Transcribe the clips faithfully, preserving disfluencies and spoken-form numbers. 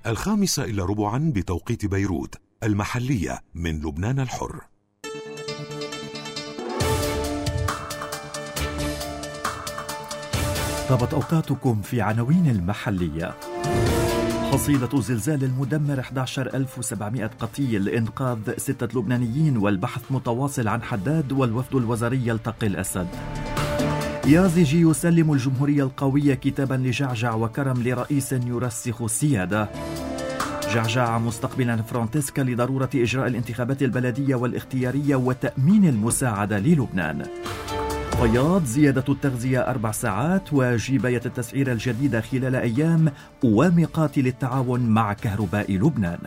الخامسة إلى ربعا بتوقيت بيروت، المحلية من لبنان الحر. طابت أوقاتكم في عناوين المحلية. حصيلة زلزال المدمر أحد عشر ألف وسبعمائة قتيل، إنقاذ ستة لبنانيين والبحث متواصل عن حداد، والوفد الوزاري يلتقي الأسد. يازجي يسلم الجمهورية القوية كتابا لجعجع وكرم لرئيس يرسخ السيادة. جعجع مستقبلا فرانتسكا لضرورة إجراء الانتخابات البلدية والاختيارية وتأمين المساعدة للبنان. فياض زيادة التغذية أربع ساعات، وجباية التسعير الجديدة خلال أيام، وميقات للتعاون مع كهرباء لبنان.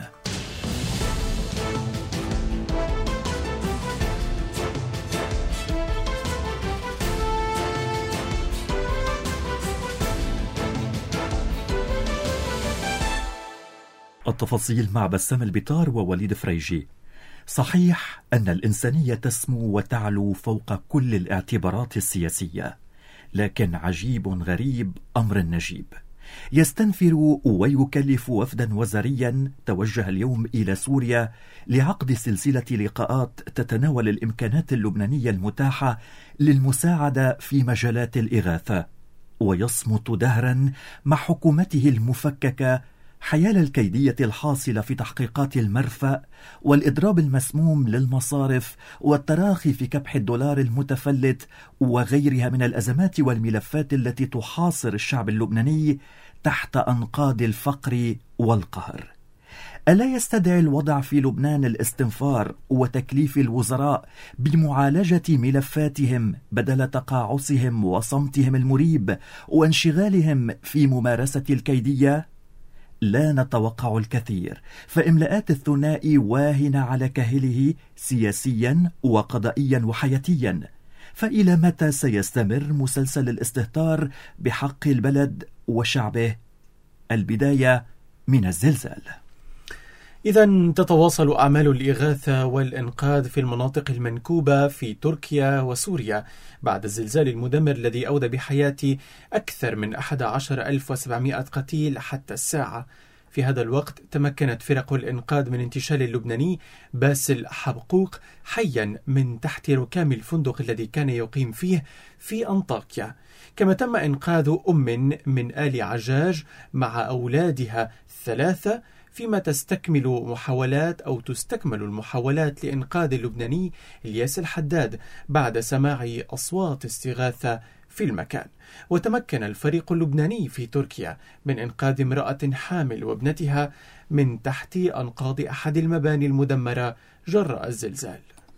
التفاصيل مع بسام البطار ووليد فريجي. صحيح أن الإنسانية تسمو وتعلو فوق كل الاعتبارات السياسية، لكن عجيب غريب أمر نجيب يستنفر ويكلف وفدا وزاريا توجه اليوم إلى سوريا لعقد سلسلة لقاءات تتناول الإمكانات اللبنانية المتاحة للمساعدة في مجالات الإغاثة، ويصمت دهرا مع حكومته المفككة حيال الكيدية الحاصلة في تحقيقات المرفأ والإضراب المسموم للمصارف والتراخي في كبح الدولار المتفلت وغيرها من الأزمات والملفات التي تحاصر الشعب اللبناني تحت أنقاض الفقر والقهر. ألا يستدعي الوضع في لبنان الاستنفار وتكليف الوزراء بمعالجة ملفاتهم بدل تقاعسهم وصمتهم المريب وانشغالهم في ممارسة الكيدية؟ لا نتوقع الكثير، فإملاءات الثنائي واهنة على كاهله سياسيا وقضائيا وحياتيا. فإلى متى سيستمر مسلسل الاستهتار بحق البلد وشعبه؟ البداية من الزلزال. إذن تتواصل أعمال الإغاثة والإنقاذ في المناطق المنكوبة في تركيا وسوريا بعد الزلزال المدمر الذي أودى بحياة أكثر من أحد عشر ألف وسبعمائة قتيل حتى الساعة. في هذا الوقت تمكنت فرق الإنقاذ من انتشال اللبناني باسل حبقوق حيا من تحت ركام الفندق الذي كان يقيم فيه في أنطاكيا. كما تم إنقاذ أم من آل عجاج مع أولادها الثلاثة، فيما تستكمل محاولات أو تستكمل المحاولات لإنقاذ اللبناني الياس الحداد بعد سماع أصوات استغاثة في المكان. وتمكن الفريق اللبناني في تركيا من إنقاذ امرأة حامل وابنتها من تحت أنقاض أحد المباني المدمرة جراء الزلزال.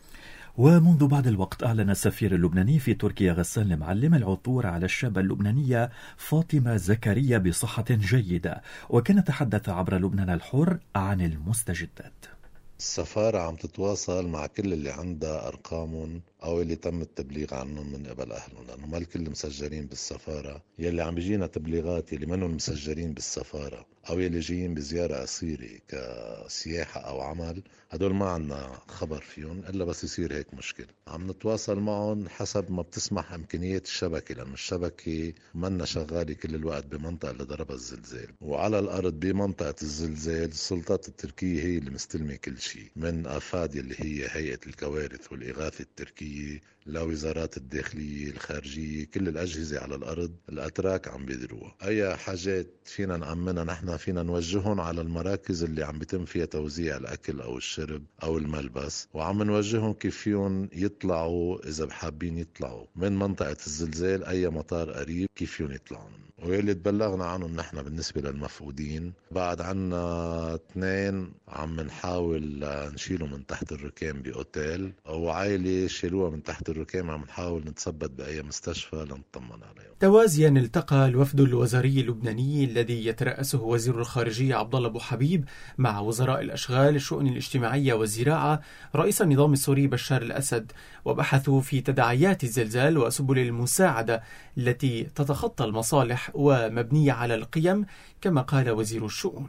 ومنذ بعض الوقت أعلن السفير اللبناني في تركيا غسان المعلم العثور على الشابة اللبنانية فاطمة زكريا بصحة جيدة، وكان تحدث عبر لبنان الحر عن المستجدات. السفارة عم تتواصل مع كل اللي عندها أرقامهم أو اللي تم التبليغ عنهم من قبل أهلهم، لأنه ما الكل مسجلين بالسفارة. يلي عم بيجينا تبليغات يلي منهم مسجلين بالسفارة أو يلي جايين بزيارة قصيرة كسياحة أو عمل، هدول ما عنا خبر فيهم إلا بس يصير هيك مشكلة. عم نتواصل معهم حسب ما بتسمح إمكانيات الشبكة، لأن الشبكة منا شغالة كل الوقت بمنطقة اللي ضربها الزلزال. وعلى الأرض بمنطقة الزلزال السلطات التركية هي اللي مستلمة كل شيء، من أفاد اللي هي هيئة الكوارث والإغاثة التركية لوزارات الداخلية الخارجية، كل الأجهزة على الأرض الأتراك عم بيدروها. أي حاجات فينا نأمنها نحن فينا نوجههم على المراكز اللي عم بيتم فيها توزيع الأكل أو الشرب أو الملبس، وعم نوجههم كيف فيهم يطلعوا إذا بحابين يطلعوا من منطقة الزلزال. أي مطار قريب كيف فيهم يطلعوا. واللي تبلغنا عنهم نحن بالنسبة للمفقودين بعد عنا اثنين عم نحاول نشيله من تحت الركام بأوتيل، وعائلة شيلوها من تحت الركام عم نحاول نتثبت بأي مستشفى لنطمن عليهم. توازيا التقى الوفد الوزاري اللبناني الذي يترأسه وزير الخارجية عبد الله أبو حبيب مع وزراء الأشغال، الشؤون الاجتماعية والزراعة، رئيس النظام السوري بشار الأسد، وبحثوا في تداعيات الزلزال وسبل المساعدة التي تتخطى المصالح ومبنية على القيم، كما قال وزير الشؤون.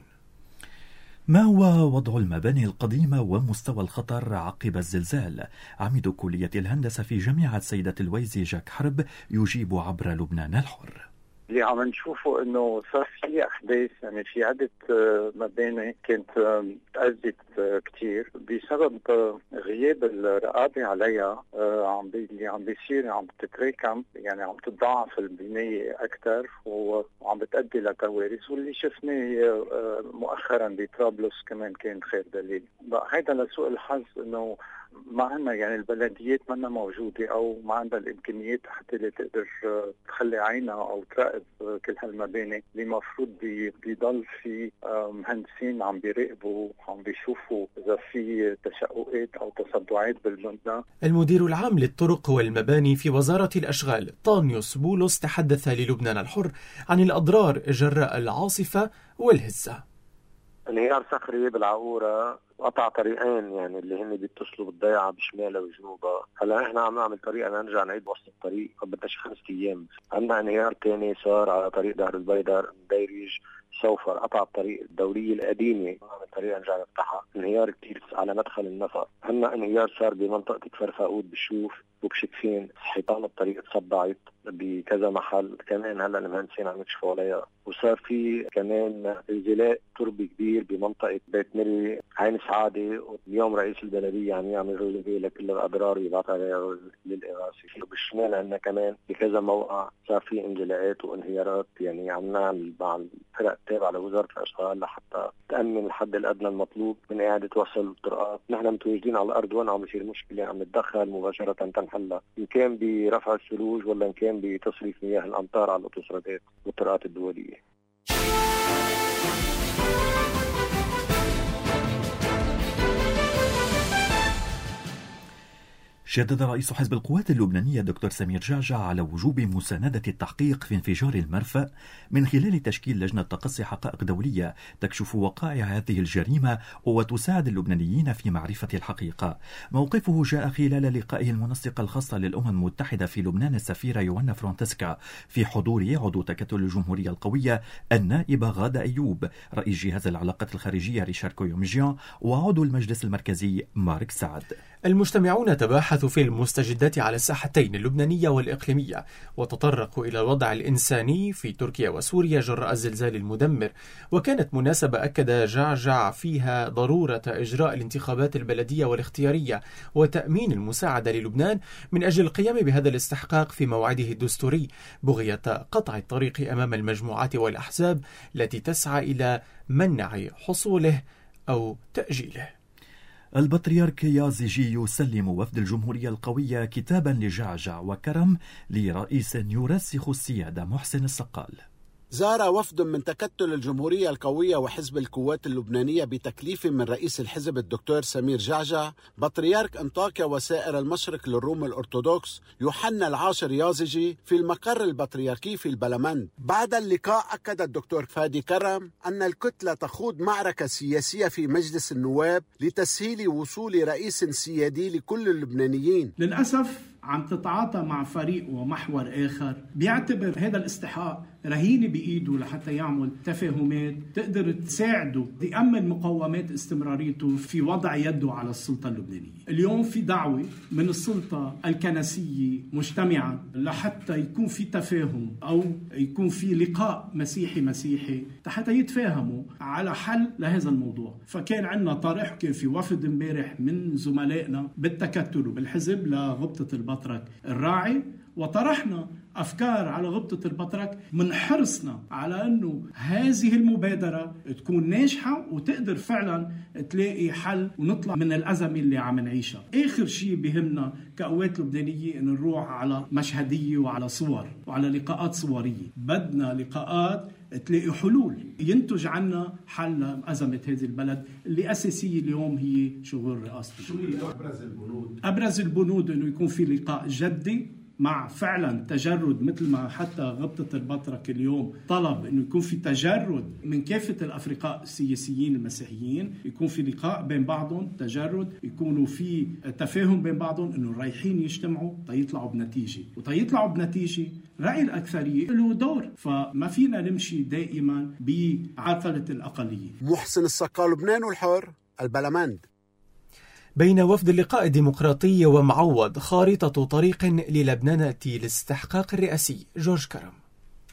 ما هو وضع المباني القديمة ومستوى الخطر عقب الزلزال؟ عميد كلية الهندسة في جامعة سيدة الويزي جاك حرب يجيب عبر لبنان الحر. اللي عم نشوفه انه صار في احداث، يعني في عده مباني كانت تأذت كثير بسبب غياب الرقابه عليها. عم بي اللي عم بيصير عم تتراكم، يعني عم تتضاعف البنايه اكثر وعم بتؤدي لكوارث، واللي شفناه مؤخرا بطرابلس كمان كان خير دليل. بقى هيدا لسوء الحظ انه ما عندنا، يعني البلديات منا موجودة أو ما عندها الإمكانيات حتى اللي تقدر تخلي عينها أو تراقب كل هالمباني اللي مفروض بي بيضل في مهندسين عم بيراقبوا، عم بيشوفوا إذا في تشققات أو تصدعات بالمبنى. المدير العام للطرق والمباني في وزارة الأشغال طانيوس بولس تحدث للبنان الحر عن الأضرار جراء العاصفة والهزة. انهيار صخري بالعقورة قطع طريقين، يعني اللي هن بيتصلوا بالضيعة بشمالها وجنوبها. هلا احنا عم نعمل طريقة نرجع نعيد وسط الطريق، بدناش خمس ايام. عندنا انهيار تاني صار على طريق دهر البيدر دايريج سوفر، قطع الطريق الدورية القديمة، عمل طريقة نرجع نفتحها. انهيار كتير على مدخل النفق. عندنا انهيار صار بمنطقة فرفاقود بالشوف وبشكفين، حيطان الطريق تصدعت بكذا محل كمان، هلا المهندسين عم يكشفوا عليها. وصار في كمان انزلاق تربي كبير بمنطقة بيت مري عين سعادة، واليوم رئيس البلدية عم يعمل روليفي لكل الأضرار يبعث عليها للإغاثة. وبالشمال عندنا كمان بكذا موقع صار في انزلاقات وانهيارات، يعني عم نعمل مع الفرق التابعة لوزارة الأشغال لحتى تأمن الحد الأدنى المطلوب من إعادة وصل الطرقات. نحن متواجدين على الأرض وين عم بيصير مشكلة عم نتدخل مباشرة تنحلها، إن كان برفع الثلوج ولا إن كان بتصريف مياه الأمطار على الأوتوسترادات والطرقات الدولية. شدد رئيس حزب القوات اللبنانية دكتور سمير جعجع على وجوب مساندة التحقيق في انفجار المرفأ من خلال تشكيل لجنة تقصي حقائق دولية تكشف وقائع هذه الجريمة وتساعد اللبنانيين في معرفة الحقيقة. موقفه جاء خلال لقائه المنسقة الخاصة للأمم المتحدة في لبنان السفيرة يوهانا فرانتسكا في حضور عضو تكتل الجمهورية القوية النائبة غادة أيوب، رئيس جهاز العلاقات الخارجية ريشار كويومجيان، وعضو المجلس المركزي مارك سعد. المجتمعون تباحثوا في المستجدات على الساحتين اللبنانية والإقليمية، وتطرقوا إلى الوضع الإنساني في تركيا وسوريا جراء الزلزال المدمر. وكانت مناسبة أكد جعجع فيها ضرورة إجراء الانتخابات البلدية والاختيارية وتأمين المساعدة للبنان من أجل القيام بهذا الاستحقاق في موعده الدستوري، بغية قطع الطريق أمام المجموعات والأحزاب التي تسعى إلى منع حصوله أو تأجيله. البطريرك يازيجي يسلم وفد الجمهورية القوية كتابا لجعجع وكرم لرئيس يرسخ السيادة محسن السقال. زار وفد من تكتل الجمهورية القوية وحزب القوات اللبنانية بتكليف من رئيس الحزب الدكتور سمير جعجع بطريرك أنطاكيا وسائر المشرق للروم الأرثوذكس يوحنا العاشر يازيجي في المقر البطريركي في البلمند. بعد اللقاء أكد الدكتور فادي كرم أن الكتلة تخوض معركة سياسية في مجلس النواب لتسهيل وصول رئيس سيادي لكل اللبنانيين. للأسف عم تتعاطى مع فريق ومحور آخر بيعتبر هذا الاستحقاق رهينة بإيده لحتى يعمل تفاهمات تقدر تساعده ليأمن مقومات استمراريته في وضع يده على السلطة اللبنانية. اليوم في دعوة من السلطة الكنسية مجتمعا لحتى يكون في تفاهم أو يكون في لقاء مسيحي مسيحي حتى يتفاهموا على حل لهذا الموضوع. فكان عندنا طرح كان في وفد امبارح من زملائنا بالتكتل وبالحزب لغبطة البطرك الراعي، وطرحنا أفكار على غبطة البطرك من حرصنا على أنه هذه المبادرة تكون ناجحة وتقدر فعلا تلاقي حل ونطلع من الأزمة اللي عم نعيشها. آخر شيء بهمنا كقوات لبنانية أن نروح على مشهدية وعلى صور وعلى لقاءات صورية. بدنا لقاءات تلاقي حلول ينتج عنا حل أزمة هذه البلد اللي أساسية اليوم هي شغل رئاسة. شو هي أبرز البنود؟ أبرز البنود أنه يكون في لقاء جدي مع فعلا تجرد، مثل ما حتى غبطة البطرك اليوم طلب انه يكون في تجرد من كافة الافرقاء السياسيين المسيحيين، يكون في لقاء بين بعضهم تجرد، يكونوا في تفاهم بين بعضهم انه رايحين يجتمعوا تيطلعوا بنتيجة، وتيطلعوا بنتيجة رأي الأكثرية له دور. فما فينا نمشي دائما بعقلة الأقلية. محسن السقال، لبنان الحر، البلمند. بين وفد اللقاء الديمقراطي ومعوض خارطة طريق للبنانة للاستحقاق الرئاسي. جورج كرم.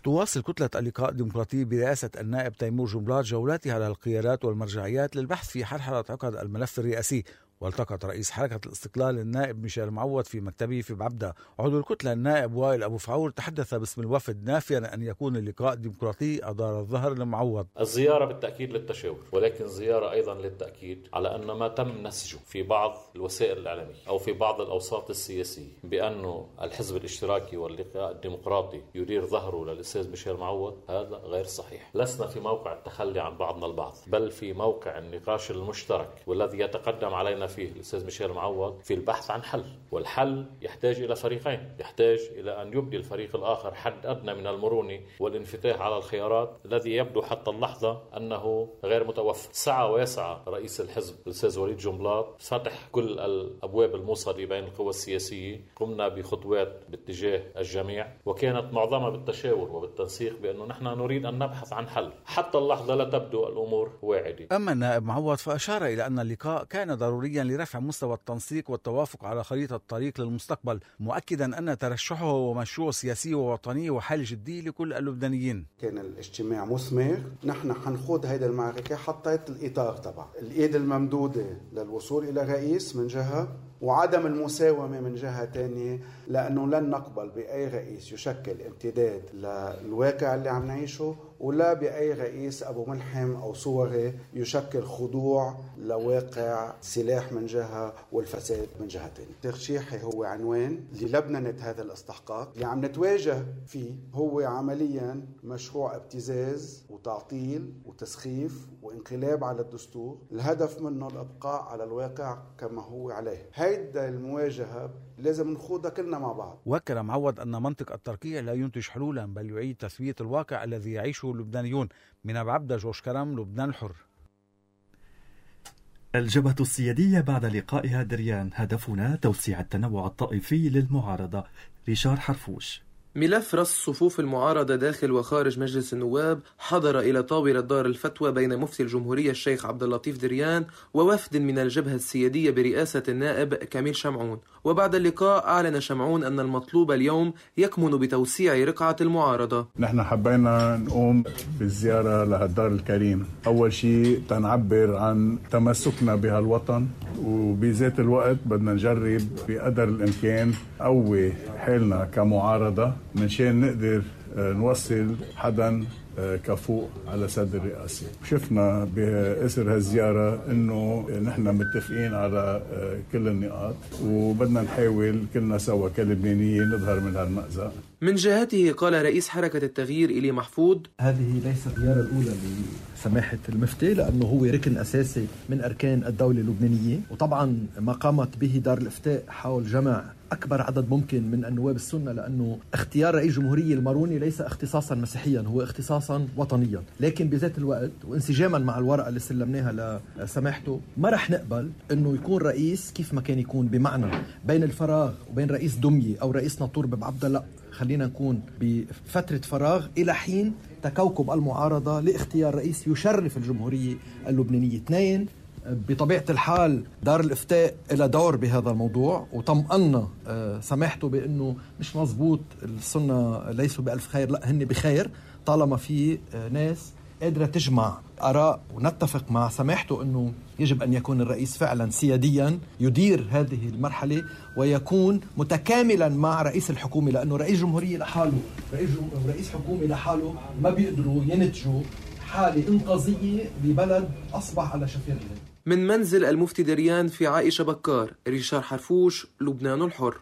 تواصل كتلة اللقاء الديمقراطي برئاسة النائب تيمور جنبلاط جولاتها على القيادات والمرجعيات للبحث في حرحلة عقد الملف الرئاسي. والتقط رئيس حركة الاستقلال النائب ميشيل معوض في مكتبه في بعبدة. عضو الكتلة النائب وائل أبو فعور تحدث باسم الوفد نافيا أن يكون اللقاء الديمقراطي أدار الظهر لمعوض. الزيارة بالتأكيد للتشاور، ولكن زيارة أيضا للتأكيد على أن ما تم نسجه في بعض الوسائل الإعلامية أو في بعض الأوساط السياسية بأنه الحزب الاشتراكي واللقاء الديمقراطي يدير ظهره للأستاذ ميشيل معوض، هذا غير صحيح. لسنا في موقع التخلي عن بعضنا البعض، بل في موقع النقاش المشترك والذي يتقدم علينا فيه الأستاذ ميشيل معوض في البحث عن حل. والحل يحتاج إلى فريقين، يحتاج إلى أن يبدي الفريق الآخر حد أدنى من المرونة والانفتاح على الخيارات الذي يبدو حتى اللحظة أنه غير متوفر. سعى ويسعى رئيس الحزب الأستاذ وليد جنبلاط فتح كل الأبواب الموصلة بين القوى السياسية. قمنا بخطوات باتجاه الجميع وكانت معظمها بالتشاور وبالتنسيق بأنه نحن نريد أن نبحث عن حل. حتى اللحظة لا تبدو الأمور واعدة. أما النائب معوض فأشار إلى أن اللقاء كان ضروريا لرفع مستوى التنسيق والتوافق على خريطة الطريق للمستقبل، مؤكدا أن ترشحه هو مشروع سياسي ووطني وحل جدي لكل اللبنانيين. كان الاجتماع مثمر، نحن حنخوض هيدا المعركة. حطيت الإطار تبع الإيد الممدودة للوصول إلى رئيس من جهة وعدم المساومة من جهة تانية، لأنه لن نقبل بأي رئيس يشكل امتداد للواقع اللي عم نعيشه، ولا بأي رئيس أبو ملحم أو صوري يشكل خضوع لواقع سلاح من جهة والفساد من جهة تانية. ترشيحي هو عنوان للبننة هذا الاستحقاق اللي عم نتواجه فيه، هو عمليا مشروع ابتزاز وتعطيل وتسخيف وانقلاب على الدستور، الهدف منه الإبقاء على الواقع كما هو عليه. هيدا المواجهة لازم نخوضها كلنا مع بعض. وكر معوض أن منطق الترقيع لا ينتج حلولا بل يعيد تثبيت الواقع الذي يعيشه اللبنانيون. من بعبدة جوش كرم، لبنان الحر. الجبهة السيادية بعد لقائها دريان، هدفنا توسيع التنوع الطائفي للمعارضة. ريشار حرفوش. ملف رص صفوف المعارضة داخل وخارج مجلس النواب حضر إلى طاولة دار الفتوى بين مفتي الجمهورية الشيخ عبد اللطيف دريان ووفد من الجبهة السيادية برئاسة النائب كميل شمعون. وبعد اللقاء أعلن شمعون أن المطلوب اليوم يكمن بتوسيع رقعة المعارضة. نحن حبينا نقوم بالزيارة لهالدار الكريم، أول شيء تنعبر عن تمسكنا بهالوطن، وبذات الوقت بدنا نجرب بقدر الإمكان قوي حالنا كمعارضة منشان نقدر نوصل حدا كفوق على سد الرئاسة. شفنا بأسر هالزيارة إنه نحن متفقين على كل النقاط، وبدنا نحاول كلنا سوا كلبنانيين نظهر من هالمأزق. من جهته قال رئيس حركة التغيير إلي محفوظ: هذه ليست الزيارة الأولى لسماحة المفتي، لأنه هو ركن أساسي من أركان الدولة اللبنانية، وطبعا ما قامت به دار الإفتاء حول جمع أكبر عدد ممكن من النواب السنة، لأنه اختيار رئيس جمهورية الماروني ليس اختصاصا مسيحيا، هو اختصاصا وطنيا. لكن بذات الوقت وانسجاما مع الورقة اللي سلمناها لسماحته، ما رح نقبل أنه يكون رئيس كيف ما كان يكون، بمعنى بين الفراغ وبين رئيس دمية أو رئيس ناطور ببعبدة. لا، خلينا نكون بفترة فراغ إلى حين تكوكب المعارضة لاختيار رئيس يشرف الجمهورية اللبنانية. اثنين، بطبيعة الحال دار الإفتاء إلى دور بهذا الموضوع، وطمأنا سماحته بأنه مش مزبوط السنة ليسوا بألف خير، لا هن بخير طالما في ناس قادرة تجمع آراء. ونتفق مع سماحته أنه يجب أن يكون الرئيس فعلا سياديا يدير هذه المرحلة ويكون متكاملا مع رئيس الحكومة، لأنه رئيس جمهورية لحاله ورئيس حكومة لحاله ما بيقدروا ينتجوا حالة انقاذية ببلد أصبح على شفير الهند. من منزل المفتي دريان في عائشة بكار، ريشار حرفوش، لبنان الحر.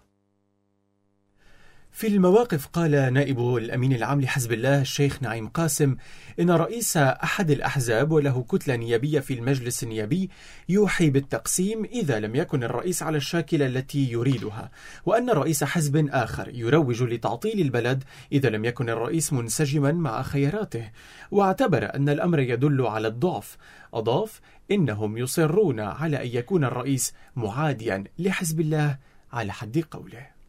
في المواقف قال نائب الأمين العام لحزب الله الشيخ نعيم قاسم إن رئيس أحد الأحزاب وله كتلة نيابية في المجلس النيابي يوحي بالتقسيم إذا لم يكن الرئيس على الشاكلة التي يريدها، وأن رئيس حزب آخر يروج لتعطيل البلد إذا لم يكن الرئيس منسجما مع خياراته، واعتبر أن الأمر يدل على الضعف. أضاف إنهم يصرون على أن يكون الرئيس معاديا لحزب الله على حد قوله.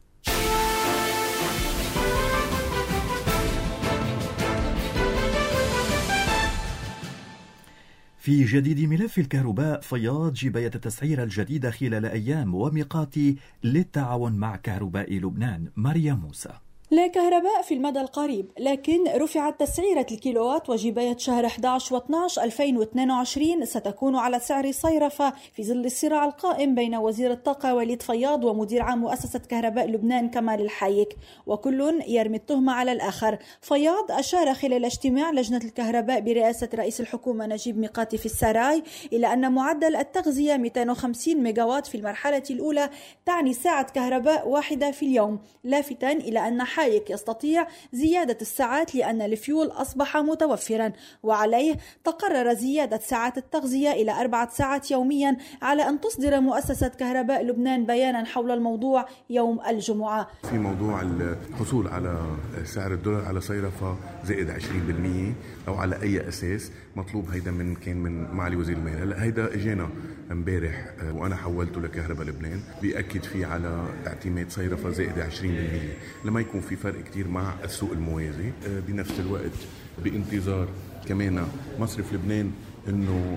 في جديد ملف الكهرباء، فياض جباية التسعير الجديدة خلال أيام وميقات للتعاون مع كهرباء لبنان. مريم موسى. لا كهرباء في المدى القريب، لكن رفعت تسعيرة الكيلووات وجباية شهر أحد عشر و اثني عشر ألفين واثنين وعشرين ستكون على سعر صيرفة في ظل الصراع القائم بين وزير الطاقة وليد فياض ومدير عام مؤسسة كهرباء لبنان كمال الحايك، وكل يرمي التهمة على الآخر. فياض أشار خلال اجتماع لجنة الكهرباء برئاسة رئيس الحكومة نجيب ميقاتي في السراي إلى أن معدل التغذية مئتين وخمسين ميجاوات في المرحلة الأولى تعني ساعة كهرباء واحدة في اليوم، لافتا إلى أن حايك يستطيع زيادة الساعات لأن الفيول أصبح متوفرا، وعليه تقرر زيادة ساعات التغذية إلى أربعة ساعات يوميا على أن تصدر مؤسسة كهرباء لبنان بيانا حول الموضوع يوم الجمعة. في موضوع الحصول على سعر الدولار على صيرفة زائد عشرين بالمئة أو على أي أساس مطلوب، هيدا من كان من معالي وزير المالية. هلا هيدا اجينا امبارح وانا حولته لكهرباء لبنان بيأكد فيه على اعتماد صيرفة زائد عشرين بالمئة لما يكون في فرق كتير مع السوق الموازي. بنفس الوقت بانتظار كمان مصرف لبنان انه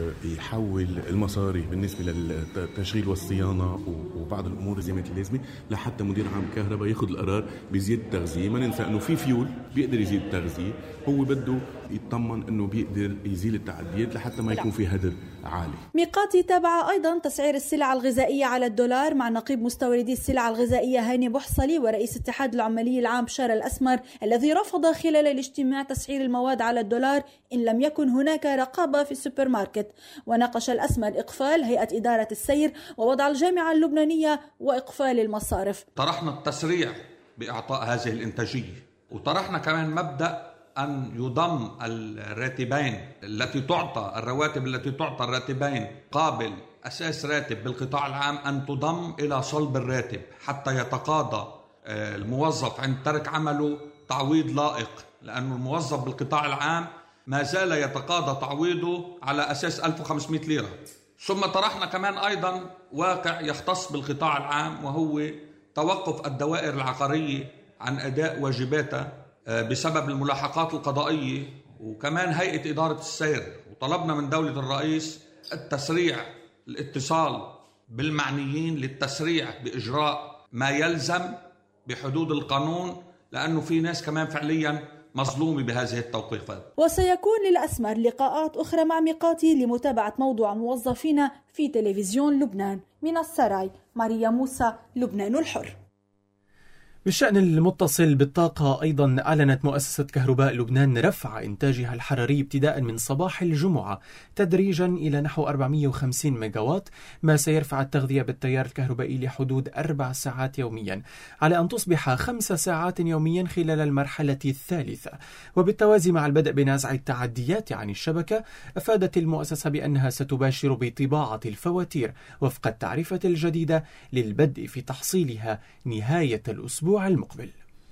يحول المصاري بالنسبه للتشغيل والصيانه وبعض الامور الزيامات اللازمه لحتى مدير عام كهرباء ياخذ القرار بزياده التغذيه. ما ننسى انه في فيول بيقدر يزيد التغذيه، هو بده يطمن انه بيقدر يزيل التعديات لحتى ما يكون في هدر عالي. ميقاتي تابع ايضا تسعير السلع الغذائيه على الدولار مع نقيب مستوردي السلع الغذائيه هاني بوحصلي ورئيس اتحاد العمالي العام بشار الاسمر، الذي رفض خلال الاجتماع تسعير المواد على الدولار ان لم يكن هناك رقابه في السوبر ماركت. وناقش الاسمر اقفال هيئه اداره السير ووضع الجامعه اللبنانيه واقفال المصارف. طرحنا التسريع باعطاء هذه الانتاجيه، وطرحنا كمان مبدا أن يضم الراتبين التي تعطى الرواتب التي تعطى الراتبين قابل أساس راتب بالقطاع العام أن تضم إلى صلب الراتب حتى يتقاضى الموظف عند ترك عمله تعويض لائق، لأن الموظف بالقطاع العام ما زال يتقاضى تعويضه على أساس ألف وخمسمئة ليرة. ثم طرحنا كمان أيضا واقع يختص بالقطاع العام وهو توقف الدوائر العقارية عن أداء واجباتها بسبب الملاحقات القضائية، وكمان هيئة إدارة السير. وطلبنا من دولة الرئيس التسريع، الاتصال بالمعنيين للتسريع بإجراء ما يلزم بحدود القانون، لأنه في ناس كمان فعليا مظلومة بهذه التوقيفات. وسيكون للأسمر لقاءات أخرى مع ميقاتي لمتابعة موضوع الموظفين في تلفزيون لبنان. من السراي، ماريا موسى، لبنان الحر. بالشأن المتصل بالطاقة، أيضا أعلنت مؤسسة كهرباء لبنان رفع إنتاجها الحراري ابتداء من صباح الجمعة تدريجا إلى نحو أربعمئة وخمسين ميجاوات، ما سيرفع التغذية بالتيار الكهربائي لحدود أربع ساعات يوميا على أن تصبح خمس ساعات يوميا خلال المرحلة الثالثة. وبالتوازي مع البدء بنزع التعديات عن الشبكة، أفادت المؤسسة بأنها ستباشر بطباعة الفواتير وفق التعرفة الجديدة للبدء في تحصيلها نهاية الأسبوع المقبل.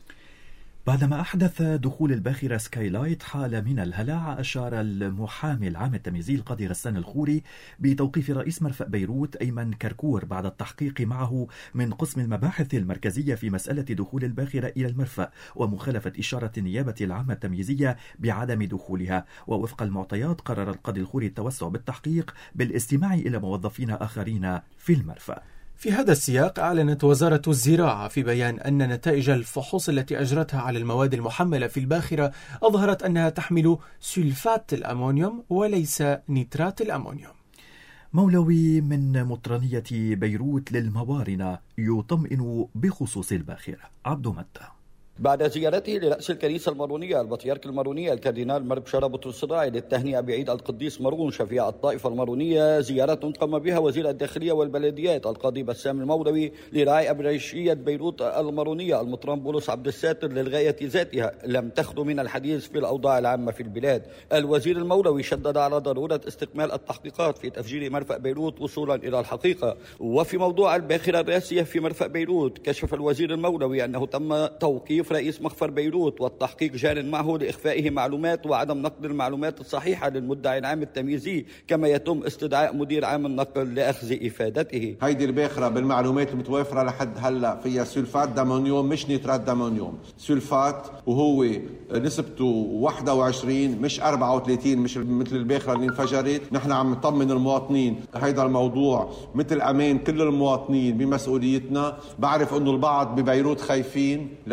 بعدما أحدث دخول الباخرة سكايلايت حالة من الهلع، أشار المحامي العام التمييزي القاضي غسان الخوري بتوقيف رئيس مرفأ بيروت أيمن كركور بعد التحقيق معه من قسم المباحث المركزية في مسألة دخول الباخرة إلى المرفأ ومخالفة إشارة النيابة العامة التمييزية بعدم دخولها. ووفق المعطيات قرر القاضي الخوري التوسع بالتحقيق بالاستماع إلى موظفين آخرين في المرفأ. في هذا السياق، أعلنت وزارة الزراعة في بيان أن نتائج الفحوص التي أجرتها على المواد المحملة في الباخرة أظهرت أنها تحمل سلفات الأمونيوم وليس نيترات الأمونيوم. مولوي من مطرانية بيروت للموارنة يطمئن بخصوص الباخرة. عبد متى. بعد زيارته لرأس الكنيسة المارونية البطريرك المارونية الكاردينال مر بشارة بطرس الصراعي للتهنئة بعيد القديس مارون شفيع الطائفة المارونية، زيارة قام بها وزير الداخلية والبلديات القاضي بسام المولوي لراعي أبريشية بيروت المارونية المطران بولس عبد الساتر للغاية ذاتها لم تخلو من الحديث في الأوضاع العامة في البلاد. الوزير المولوي شدد على ضرورة استكمال التحقيقات في تفجير مرفأ بيروت وصولا إلى الحقيقة. وفي موضوع الباخرة الراسية في مرفأ بيروت، كشف الوزير المولوي أنه تم توقيف رئيس مخفر بيروت والتحقيق جار معه لإخفائه معلومات وعدم نقل المعلومات الصحيحة للمدعي العام التمييزي، كما يتم استدعاء مدير عام النقل لأخذ إفادته. هيدي الباخرة بالمعلومات المتوفرة لحد هلا فيها سلفات دامونيوم مش نيترات دامونيوم، سلفات وهو نسبته واحد وعشرين مش أربعة وثلاثين مش مثل الباخرة اللي انفجرت. نحن عم نطمن المواطنين، هيدا الموضوع مثل أمان كل المواطنين بمسؤوليتنا. بعرف أنه البعض ببيروت خايفين لأنه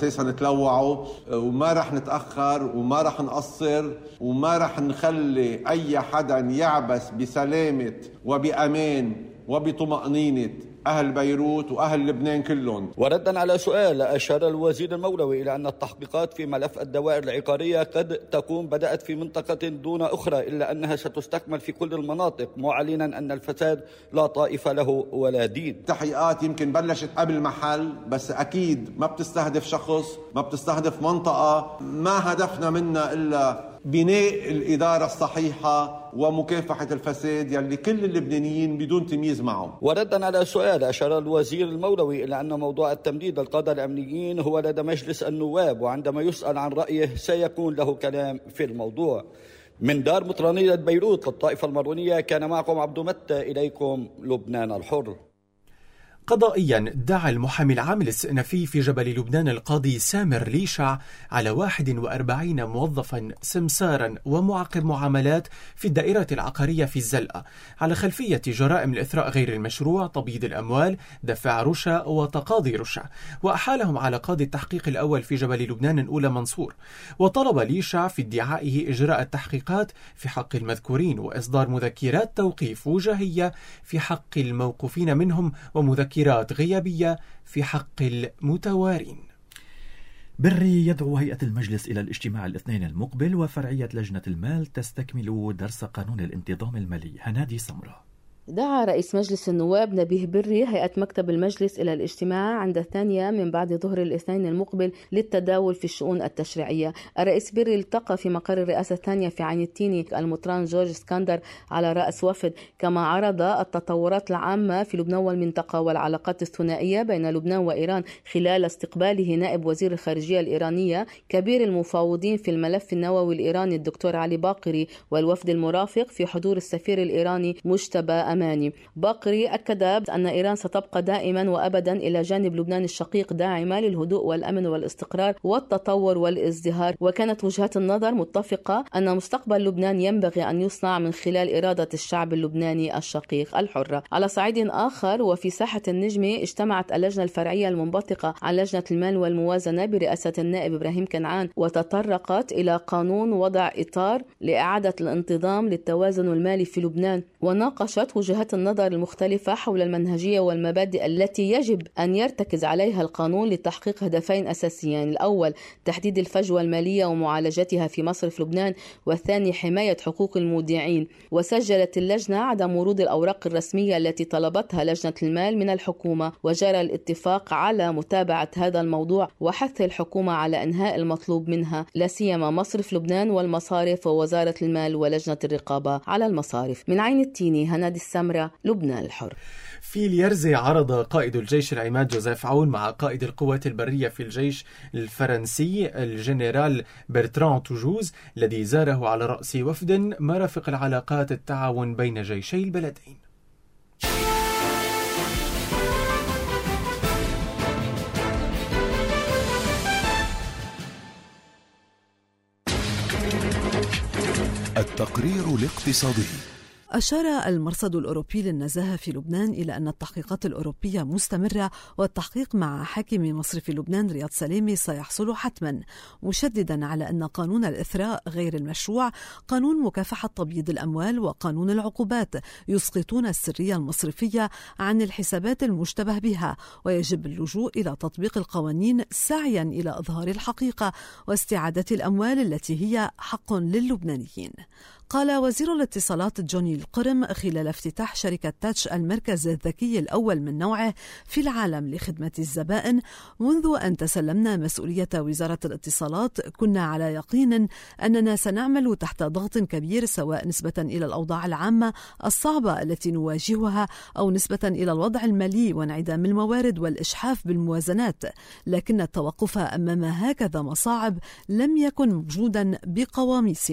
أساسا تلوعوا، وما رح نتأخر وما رح نقصر وما رح نخلي أي حدا يعبس بسلامة وبأمان وبطمأنينة أهل بيروت وأهل لبنان كلهم. وردا على سؤال، أشار الوزير المولوي إلى أن التحقيقات في ملف الدوائر العقارية قد تكون بدأت في منطقة دون أخرى، إلا أنها ستستكمل في كل المناطق، معلنا أن الفساد لا طائفة له ولا دين. التحقيقات يمكن بلشت قبل محل، بس أكيد ما بتستهدف شخص، ما بتستهدف منطقة، ما هدفنا منها إلا بناء الإدارة الصحيحة ومكافحة الفساد يلي كل اللبنانيين بدون تمييز معه. وردا على سؤال، أشار الوزير المولوي إلى أن موضوع التمديد القادة الأمنيين هو لدى مجلس النواب، وعندما يسأل عن رأيه سيكون له كلام في الموضوع. من دار مطرانية بيروت للطائفة المارونية، كان معكم عبد متى، إليكم لبنان الحر. قضائيا دعا المحامي العام الاستئنافي في جبل لبنان القاضي سامر ليشع على واحد وأربعين موظفا سمسارا ومعقب معاملات في الدائرة العقارية في الزلقة على خلفية جرائم الإثراء غير المشروع، تبييض الأموال، دفع رشا وتقاضي رشا، وأحالهم على قاضي التحقيق الأول في جبل لبنان الأولى منصور. وطلب ليشع في ادعائه إجراء التحقيقات في حق المذكورين وإصدار مذكرات توقيف وجاهية في حق الموقوفين منهم ومذكرات غيابية في حق المتوارين. بري يدعو هيئة المجلس إلى الاجتماع الاثنين المقبل، وفرعية لجنة المال تستكمل درس قانون الانتظام المالي. هنادي سمرة. دعا رئيس مجلس النواب نبيه بري هيئة مكتب المجلس إلى الاجتماع عند الثانية من بعد ظهر الاثنين المقبل للتداول في الشؤون التشريعية. الرئيس بري التقى في مقر الرئاسة الثانية في عين التيني المطران جورج اسكندر على رأس وفد، كما عرض التطورات العامة في لبنان والمنطقة والعلاقات الثنائية بين لبنان وإيران خلال استقباله نائب وزير الخارجية الإيرانية كبير المفاوضين في الملف النووي الإيراني الدكتور علي باقري، والوفد المرافق في حضور السفير الإيراني مجتبى أماني. باقري أكد أن إيران ستبقى دائما وأبدا إلى جانب لبنان الشقيق داعمة للهدوء والأمن والاستقرار والتطور والازدهار، وكانت وجهات النظر متفقة أن مستقبل لبنان ينبغي أن يصنع من خلال إرادة الشعب اللبناني الشقيق الحرة. على صعيد آخر وفي ساحة النجمة، اجتمعت اللجنة الفرعية المنبثقة عن لجنة المال والموازنة برئاسة النائب إبراهيم كنعان، وتطرقت إلى قانون وضع إطار لإعادة الانتظام للتوازن المالي في لبنان، وناقشت وجهات النظر المختلفة حول المنهجية والمبادئ التي يجب أن يرتكز عليها القانون لتحقيق هدفين أساسيين: الأول تحديد الفجوة المالية ومعالجتها في مصرف لبنان، والثاني حماية حقوق المودعين. وسجلت اللجنة عدم ورود الأوراق الرسمية التي طلبتها لجنة المال من الحكومة، وجرى الاتفاق على متابعة هذا الموضوع وحث الحكومة على إنهاء المطلوب منها، لا سيما مصرف لبنان والمصارف ووزارة المال ولجنة الرقابة على المصارف. من عين التيني، هنادي السمرة، لبنان الحر. في اليرزي عرض قائد الجيش العماد جوزيف عون مع قائد القوات البرية في الجيش الفرنسي الجنرال برتران توجوز الذي زاره على رأس وفد مرافق العلاقات التعاون بين جيشي البلدين. التقرير الاقتصادي. أشار المرصد الأوروبي للنزاهة في لبنان إلى أن التحقيقات الأوروبية مستمرة، والتحقيق مع حاكم مصرف لبنان رياض سلامي سيحصل حتما، مشددا على أن قانون الإثراء غير المشروع، قانون مكافحة تبييض الأموال، وقانون العقوبات يسقطون السرية المصرفية عن الحسابات المشتبه بها، ويجب اللجوء إلى تطبيق القوانين سعيا إلى إظهار الحقيقة واستعادة الأموال التي هي حق للبنانيين. قال وزير الاتصالات جوني القرم خلال افتتاح شركة تاتش المركز الذكي الأول من نوعه في العالم لخدمة الزبائن: منذ أن تسلمنا مسؤولية وزارة الاتصالات كنا على يقين أننا سنعمل تحت ضغط كبير، سواء نسبة إلى الأوضاع العامة الصعبة التي نواجهها أو نسبة إلى الوضع المالي وانعدام الموارد والإشحاف بالموازنات، لكن التوقف أمام هكذا مصاعب لم يكن موجودا بقواميسنا.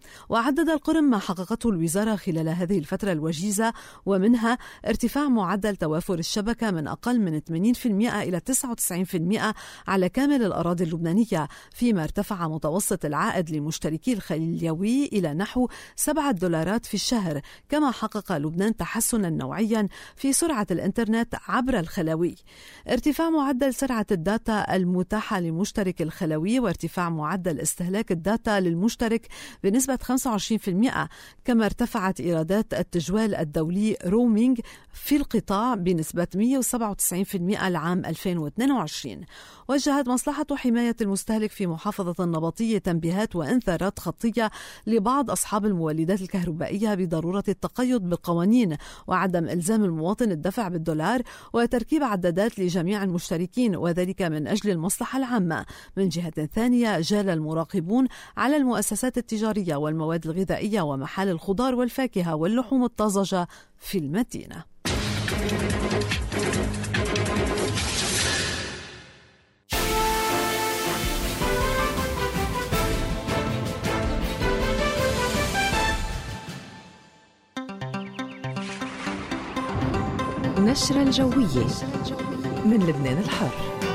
وعدد القرم ما حققته الوزارة خلال هذه الفترة الوجيزة، ومنها ارتفاع معدل توافر الشبكة من أقل من ثمانين بالمئة إلى تسعة وتسعين بالمئة على كامل الأراضي اللبنانية، فيما ارتفع متوسط العائد لمشتركي الخليوي إلى نحو سبعة دولارات في الشهر. كما حقق لبنان تحسنا نوعيا في سرعة الإنترنت عبر الخلوي، ارتفاع معدل سرعة الداتا المتاحة لمشترك الخلوي، وارتفاع معدل استهلاك الداتا للمشترك بنسبة خمسة وعشرين بالمئة. كما ارتفعت إيرادات التجوال الدولي رومينج في القطاع بنسبة مئة وسبعة وتسعين بالمئة العام ألفين واثنين وعشرين. وجهت مصلحة حماية المستهلك في محافظة النبطية تنبيهات وإنذارات خطية لبعض أصحاب المولدات الكهربائية بضرورة التقيد بالقوانين وعدم إلزام المواطن الدفع بالدولار وتركيب عدادات لجميع المشتركين، وذلك من أجل المصلحة العامة. من جهة ثانية، جال المراقبون على المؤسسات التجارية والمواد الغذائية ومحال الخضار والفاكهة واللحوم الطازجة في المدينة. نشرة الجوية من لبنان الحر.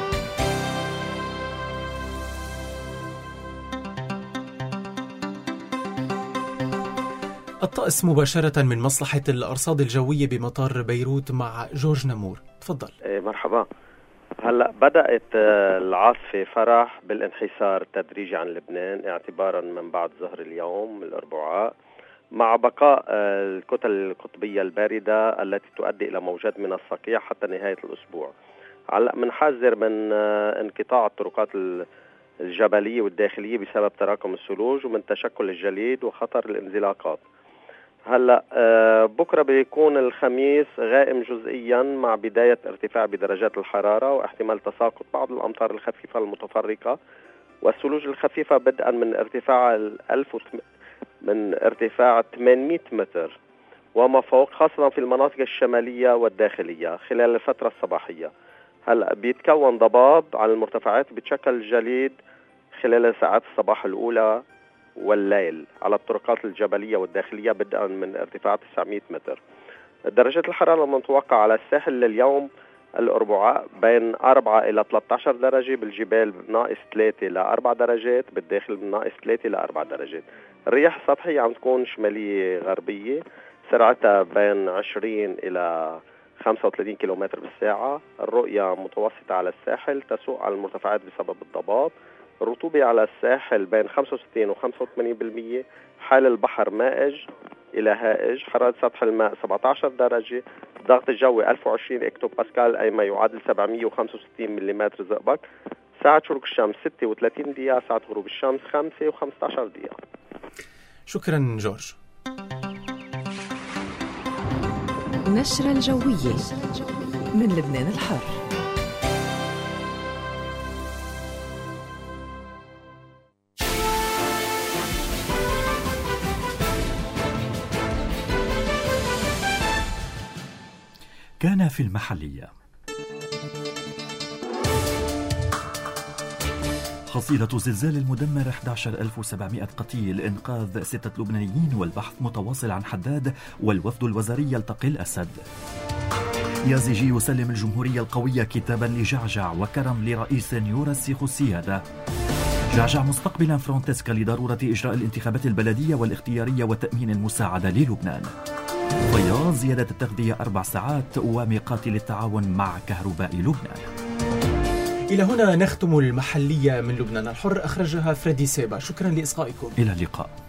الطقس مباشرة من مصلحة الأرصاد الجوية بمطار بيروت مع جورج نمور. تفضل. إيه مرحبا. هلأ بدأت العاصفة فرح بالانحسار التدريجي عن لبنان اعتبارا من بعد ظهر اليوم الأربعاء، مع بقاء الكتل القطبية الباردة التي تؤدي إلى موجات من الصقيع حتى نهاية الأسبوع. هلأ منحذر من انقطاع الطرقات الجبلية والداخلية بسبب تراكم الثلوج ومن تشكل الجليد وخطر الانزلاقات. هلأ بكرة بيكون الخميس غائم جزئيا مع بداية ارتفاع بدرجات الحرارة واحتمال تساقط بعض الأمطار الخفيفة المتفرقة، والثلوج الخفيفة بدءا من ارتفاع الألف من ارتفاع ثمانمئة متر وما فوق، خاصة في المناطق الشمالية والداخلية خلال الفترة الصباحية. هلأ بيتكون ضباب على المرتفعات بتشكل الجليد خلال ساعات الصباح الأولى والليل على الطرقات الجبلية والداخلية بدءا من ارتفاع تسعمئة متر. درجة الحرارة المتوقعة على الساحل لليوم الأربعاء بين أربعة إلى ثلاثة عشر درجة، بالجبال ناقص ثلاثة إلى أربع درجات، بالداخل ناقص ثلاثة إلى أربع درجات. الرياح السطحية عم تكون شمالية غربية سرعتها بين عشرين إلى خمسة وثلاثين كيلومتر بالساعة. الرؤية متوسطة على الساحل، تسوق على المرتفعات بسبب الضباب. الرطوبة على الساحل بين خمسة وستين وخمسة وثمانين بالمئة. حال البحر مائج إلى هائج. حرارة سطح الماء سبعة عشر درجة. ضغط الجوي ألف وعشرين اكتو باسكال أي ما يعادل سبعمئة وخمسة وستين ملم زئبق. ساعة شروق الشمس ستة وثلاثين دقيقة، ساعة غروب الشمس خمسة وخمسة عشر دقيقة. شكرا جورج. نشرة الجوية من لبنان الحر. كان في المحلية. حصيلة زلزال المدمر أحد عشر ألف وسبعمئة قتيل، إنقاذ ستة لبنانيين والبحث متواصل عن حداد، والوفد الوزاري يلتقي الأسد. يازيجي يسلم الجمهورية القوية كتابا لجعجع، وكرم لرئيس يرسخ السيادة. جعجع مستقبلا فرونتسكا لضرورة إجراء الانتخابات البلدية والاختيارية وتأمين المساعدة للبنان. فياض زيادة التغذية أربع ساعات وميقات للتعاون مع كهرباء لبنان. إلى هنا نختم المحلية من لبنان الحر، أخرجها فريدي سيبا. شكرا لإصغائكم. إلى اللقاء.